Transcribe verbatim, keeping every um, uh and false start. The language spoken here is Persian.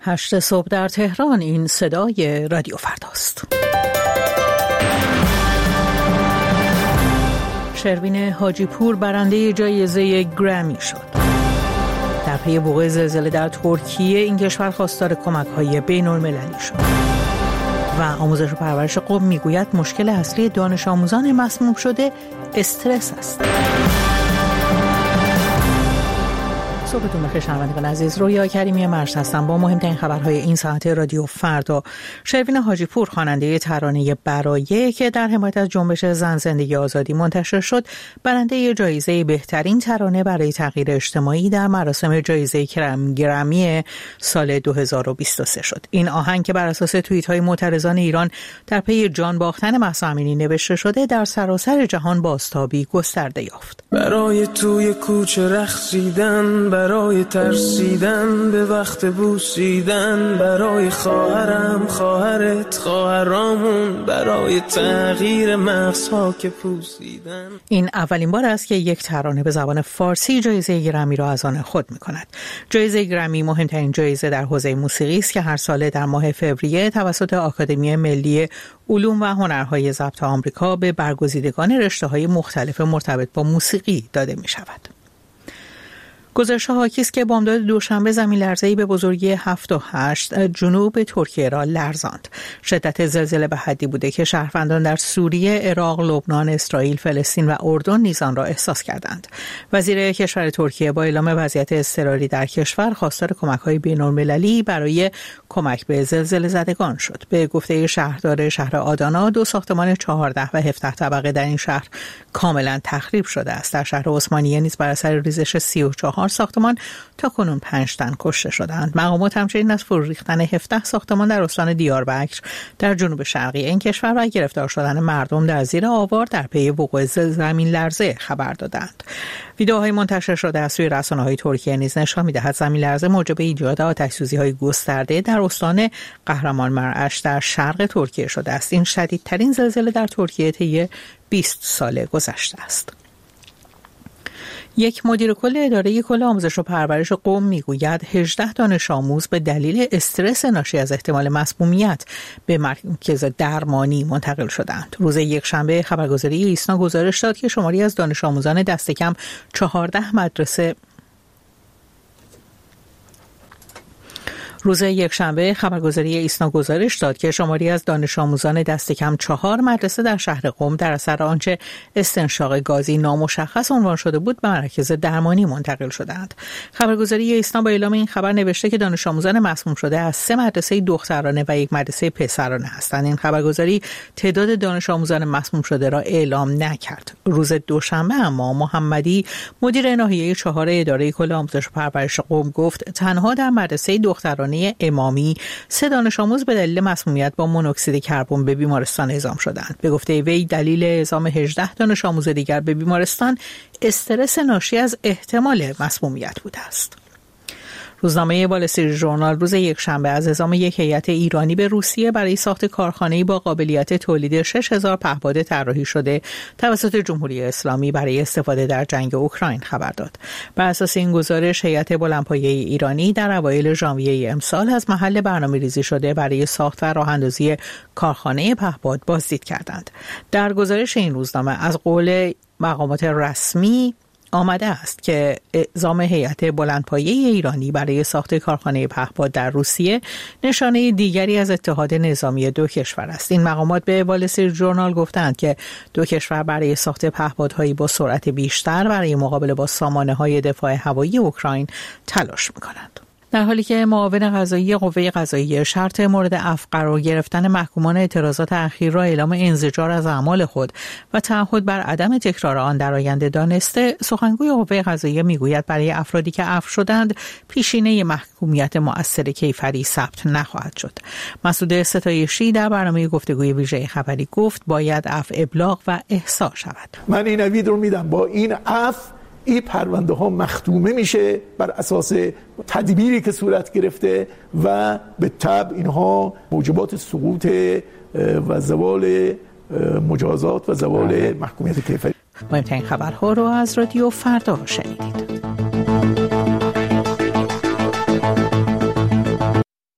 هشت صبح در تهران. این صدای رادیو فرداست. شروین حاجی پور برنده جایزه گرمی شد. در پی وقوع زلزله در ترکیه این کشور خواستار کمک‌های بین‌المللی شد. و آموزش و پرورش قم میگوید مشکل اصلی دانش آموزان مسموم شده استرس است. صبحتون بخیر شنوندگان عزیز، رویا کریمی مرز هستم با مهمترین خبرهای این ساعت رادیو فردا. شروین حاجی پور خواننده ترانه برایه که در حمایت از جنبش زن زندگی آزادی منتشر شد، برنده جایزه بهترین ترانه برای تغییر اجتماعی در مراسم جایزه گرمی سال دو هزار و بیست و سه شد. این آهنگ که بر اساس توییت‌های معترضان ایران در پی جان باختن مهسا امینی نوشته شده، در سراسر جهان بازتابی گسترده یافت. برای توی کوچه رقصیدن، برای ترسیدن به وقت بوسیدن، برای خواهرم خواهرت خواهرامون، برای تغییر مغزها که پوسیدن. این اولین بار است که یک ترانه به زبان فارسی جایزه گرمی را از آن خود می‌کند. جایزه گرمی مهمترین جایزه در حوزه موسیقی است که هر ساله در ماه فوریه توسط آکادمی ملی علوم و هنرهای ضبط آمریکا به برگزیدگان رشته‌های مختلف مرتبط با موسیقی داده می‌شود. گزارش‌ها حاکی است که بامداد دوشنبه زمین لرزه‌ای به بزرگی هفت و هشت جنوب ترکیه را لرزاند. شدت زلزله به حدی بوده که شهروندان در سوریه، عراق، لبنان، اسرائیل، فلسطین و اردن نیز آن را احساس کردند. وزیر کشور ترکیه با اعلام وضعیت اضطراری در کشور خواستار کمک‌های بین‌المللی برای کمک به زلزله زدگان شد. به گفته شهردار شهر آدانا، دو ساختمان چهارده و هفده طبقه در این شهر کاملا تخریب شده است. در شهر عثمانیه نیز بر اثر ریزش سی و چهار ساختمان تا کنون پنج تن کشته شدند. مقامات همچنین از فرو ریختن هفده ساختمان در استان دیاربکر در جنوب شرقی این کشور و گرفتار شدن مردم در زیر آوار در پی وقوع زمین لرزه خبر دادند. ویدئوهای منتشر شده از سوی رسانه‌های ترکیه نیز نشان می‌دهد زمین لرزه موجب ایجاد آتش‌سوزی‌های گسترده در استان قهرمان مرعش در شرق ترکیه شده است. این شدیدترین زلزله در ترکیه طی بیست سال گذشته است. یک مدیر کل اداره کل آموزش و پرورش قم میگوید هجده دانش آموز به دلیل استرس ناشی از احتمال مسمومیت به مرکز درمانی منتقل شدند. روز یکشنبه خبرگزاری ایسنا گزارش داد که شماری از دانش آموزان دست کم چهارده مدرسه روز یکشنبه خبرگزاری ایسنا گزارش داد که شماری از دانش آموزان دست کم چهار مدرسه در شهر قم در اثر آنچه استنشاق گازی نامشخص عنوان شده بود به مرکز درمانی منتقل شدند. خبرگزاری ایسنا با اعلام این خبر نوشته که دانش آموزان مسموم شده از سه مدرسه دخترانه و یک مدرسه پسرانه هستند. این خبرگزاری تعداد دانش آموزان مسموم شده را اعلام نکرد. روز دوشنبه اما محمدی مدیر ناحیه چهار اداره کل آموزش و پرورش قم گفت تنها در مدرسه دخترانه امامی سه دانش آموز به دلیل مسمومیت با مونوکسید کربن به بیمارستان اعزام شدند. به گفته وی دلیل اعزام هجده دانش آموز دیگر به بیمارستان استرس ناشی از احتمال مسمومیت بوده است. روزنامه وال استریت ژورنال روز یکشنبه از اعزام یک هیئت ایرانی به روسیه برای ساخت کارخانه‌ای با قابلیت تولید شش هزار پهپاد طراحی شده توسط جمهوری اسلامی برای استفاده در جنگ اوکراین خبر داد. بر اساس این گزارش هیئت بلندپایه ایرانی در اوایل ژانویه امسال از محل برنامه‌ریزی شده برای ساخت و راه‌اندازی کارخانه پهپاد بازدید کردند. در گزارش این روزنامه از قول مقامات رسمی آمده است که اعزام هیئت بلندپایه ایرانی برای ساخت کارخانه پهپاد در روسیه نشانه دیگری از اتحاد نظامی دو کشور است. این مقامات به وال استریت ژورنال گفتند که دو کشور برای ساخت پهپادهایی با سرعت بیشتر برای مقابله با سامانه‌های دفاع هوایی اوکراین تلاش می‌کنند. در حالی که معاون قضایی قوه قضاییه شرط مورد عفو قرار گرفتن محکومان اعتراضات اخیر را اعلام انزجار از اعمال خود و تعهد بر عدم تکرار آن در آینده دانسته، سخنگوی قوه قضاییه میگوید برای افرادی که عفو شدند پیشینه محکومیت مؤثر کیفری ثبت نخواهد شد. مسعود ستایشی در برنامه گفتگوی ویژه خبری گفت باید عفو ابلاغ و احصا شود. من این اوید رو میدم با این عفو این پرونده ها مختومه میشه بر اساس تدبیری که صورت گرفته و به تبع اینها موجبات سقوط و زوال مجازات و زوال محکومیت کیفری. مهمترین خبرها رو از رادیو فردا شنیدید.